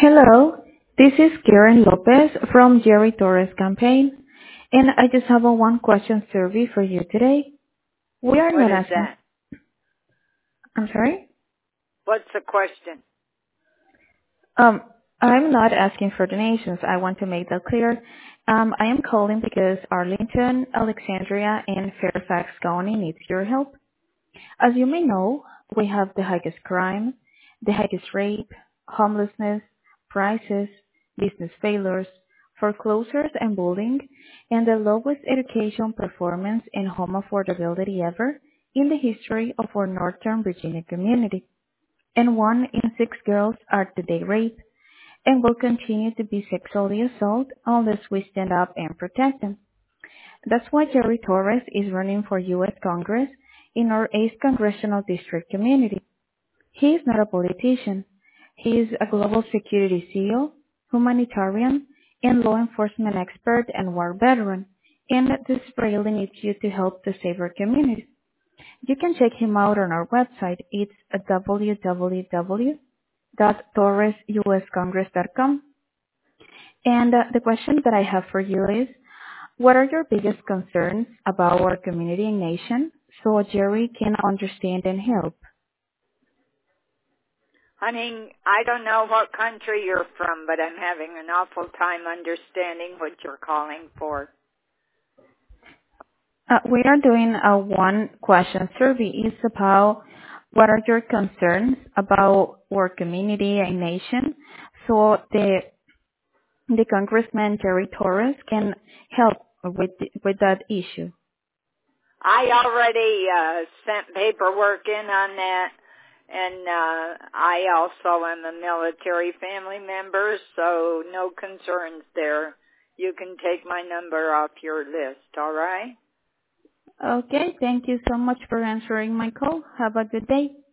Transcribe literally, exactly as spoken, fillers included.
Hello, this is Karen Lopez from Jerry Torres campaign, and I just have a one question survey for you today. We are What not is asking, that? I'm sorry? What's the question? Um, I'm not asking for donations. I want to make that clear. Um, I am calling because Arlington, Alexandria, and Fairfax County needs your help. As you may know, we have the highest crime, the highest rape, homelessness, prices, business failures, foreclosures and bullying, and the lowest education performance and home affordability ever in the history of our Northern Virginia community. And one in six girls are today raped and will continue to be sexually assaulted unless we stand up and protect them. That's why Jerry Torres is running for U S Congress in our eighth Congressional District community. He is not a politician. He is a global security C E O, humanitarian, and law enforcement expert and war veteran, and desperately needs you to help to save our communities. You can check him out on our website. It's w w w dot torres u s congress dot com. And uh, the question that I have for you is, what are your biggest concerns about our community and nation so Jerry can understand and help? Honey, I don't know what country you're from, but I'm having an awful time understanding what you're calling for. Uh, we are doing a one question survey. It's about what are your concerns about our community and nation so the the Congressman Jerry Torres can help with with that issue. I already uh, sent paperwork in on that, and uh, I also am a military family member, so no concerns there. You can take my number off your list, all right? Okay, thank you so much for answering my call. Have a good day.